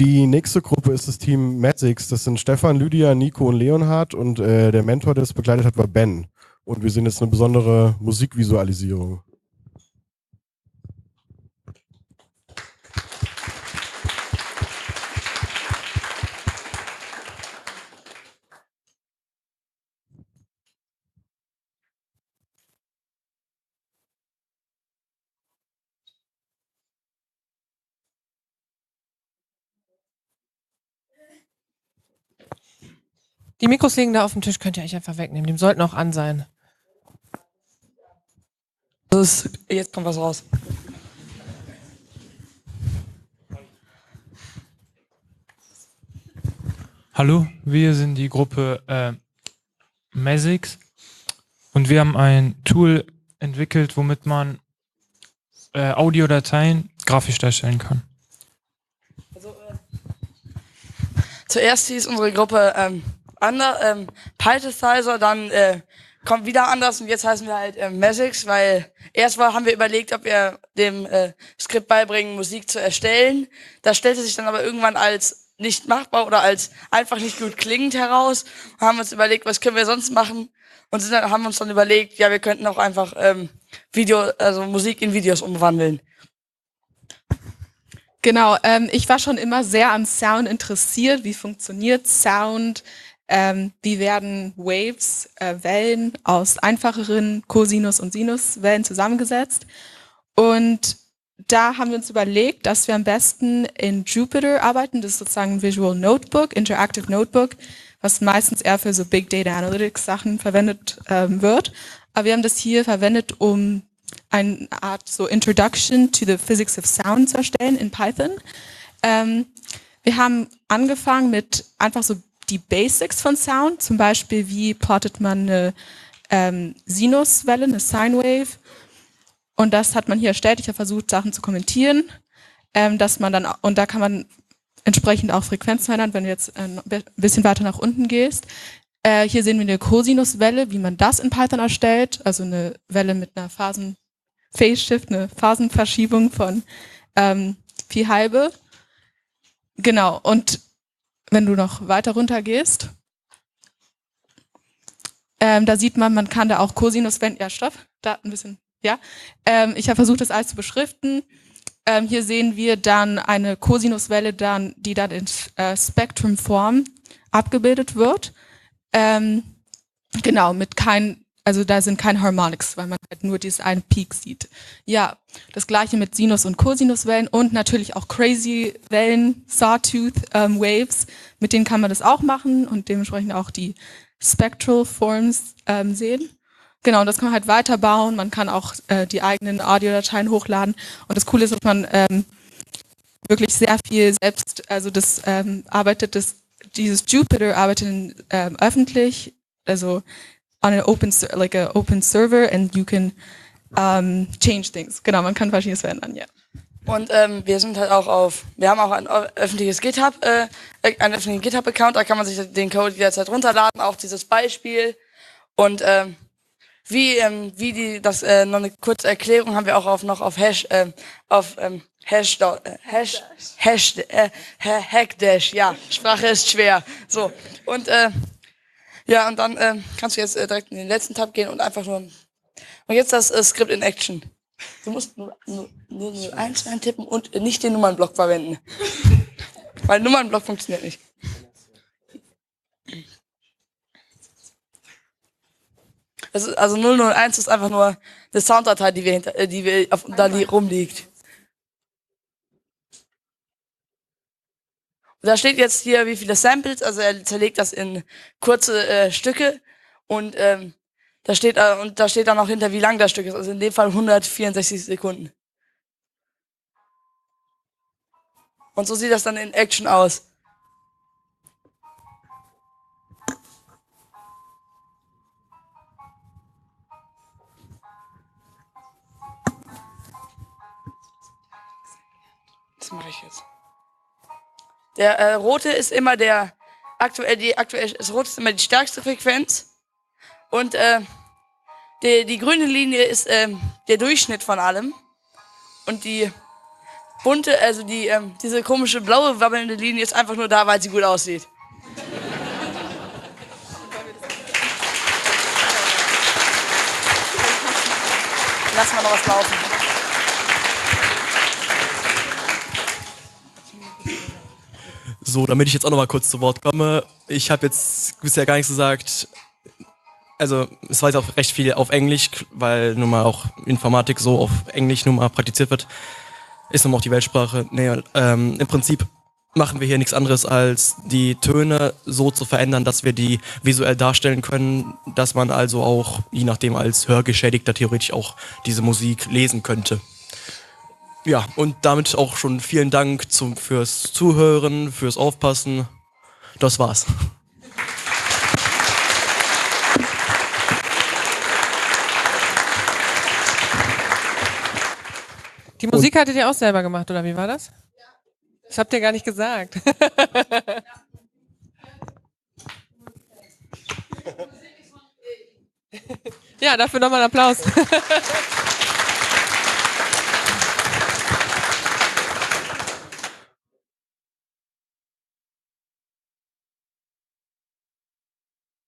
Die nächste Gruppe ist das Team Magics. Das sind Stefan, Lydia, Nico und Leonhard. Und der Mentor, der es begleitet hat, war Ben. Und wir sehen jetzt eine besondere Musikvisualisierung. Die Mikros liegen da auf dem Tisch, könnt ihr euch einfach wegnehmen. Die sollten auch an sein. Jetzt kommt was raus. Hallo, wir sind die Gruppe Magics und wir haben ein Tool entwickelt, womit man Audiodateien grafisch darstellen kann. Zuerst hieß unsere Gruppe Pythesizer, dann kommt wieder anders und jetzt heißen wir halt Magics, weil haben wir überlegt, ob wir dem Skript beibringen, Musik zu erstellen. Das stellte sich dann aber irgendwann als nicht machbar oder als einfach nicht gut klingend heraus. Und haben uns überlegt, was können wir sonst machen und haben uns dann überlegt, ja, wir könnten auch einfach Musik in Videos umwandeln. Genau, ich war schon immer sehr an Sound interessiert. Wie funktioniert Sound? Wie werden Waves, Wellen aus einfacheren Cosinus- und Sinuswellen zusammengesetzt? Und da haben wir uns überlegt, dass wir am besten in Jupyter arbeiten. Das ist sozusagen ein Visual Notebook, Interactive Notebook, was meistens eher für so Big Data Analytics Sachen verwendet wird. Aber wir haben das hier verwendet, um eine Art so Introduction to the Physics of Sound zu erstellen in Python. Wir haben angefangen mit einfach so die Basics von Sound, zum Beispiel wie plottet man eine Sinuswelle, eine Sine Wave. Und das hat man hier erstellt. Ich habe versucht, Sachen zu kommentieren, dass man dann, und da kann man entsprechend auch Frequenzen ändern, wenn du jetzt ein bisschen weiter nach unten gehst. Hier sehen wir eine Cosinuswelle, wie man das in Python erstellt, also eine Welle mit einer Phase Shift, eine Phasenverschiebung von Pi halbe. Genau, und wenn du noch weiter runter gehst, da sieht man kann da auch Cosinuswellen, ja, stopp, da ein bisschen, ja. Ich habe versucht, das alles zu beschriften. Hier sehen wir dann eine Cosinuswelle, die dann in Spektrumform abgebildet wird. Genau, also da sind keine Harmonics, weil man halt nur diesen einen Peak sieht. Ja, das gleiche mit Sinus- und Cosinuswellen und natürlich auch crazy Wellen, Sawtooth Waves, mit denen kann man das auch machen und dementsprechend auch die Spectral Forms sehen. Genau, und das kann man halt weiterbauen, man kann auch die eigenen Audiodateien hochladen und das Coole ist, dass man wirklich sehr viel selbst, also dieses Jupyter arbeitet öffentlich, also on an open server and you can change things. Genau, man kann Verschiedenes verändern, ja. Und wir sind halt wir haben auch ein öffentliches einen öffentlichen GitHub-Account, da kann man sich den Code jederzeit runterladen, auch dieses Beispiel. Und noch eine kurze Erklärung haben wir auch noch auf Hackdash, ja, Sprache ist schwer. So, und ja, und dann kannst du jetzt direkt in den letzten Tab gehen und einfach nur. Und jetzt das Skript in Action. Du musst nur 001 eintippen und nicht den Nummernblock verwenden. Weil Nummernblock funktioniert nicht. Also 001 ist einfach nur eine Sounddatei, die rumliegt. Und da steht jetzt hier, wie viele Samples, also er zerlegt das in kurze Stücke und da steht dann auch hinter, wie lang das Stück ist. Also in dem Fall 164 Sekunden. Und so sieht das dann in Action aus. Das mache ich jetzt. Der rote ist immer das rote ist immer die stärkste Frequenz. Und die grüne Linie ist der Durchschnitt von allem. Und die bunte, also diese komische blaue wabbelnde Linie ist einfach nur da, weil sie gut aussieht. Lass mal noch was laufen. So, damit ich jetzt auch noch mal kurz zu Wort komme. Ich habe jetzt bisher gar nichts gesagt. Also, es war jetzt auch recht viel auf Englisch, weil nun mal auch Informatik so auf Englisch nun mal praktiziert wird. Ist nun mal auch die Weltsprache. Nee, im Prinzip machen wir hier nichts anderes, als die Töne so zu verändern, dass wir die visuell darstellen können, dass man also auch, je nachdem als Hörgeschädigter, theoretisch auch diese Musik lesen könnte. Ja, und damit auch schon vielen Dank fürs Zuhören, fürs Aufpassen. Das war's. Die Musik hattet ihr auch selber gemacht, oder wie war das? Das habt ihr gar nicht gesagt. Ja, dafür nochmal einen Applaus.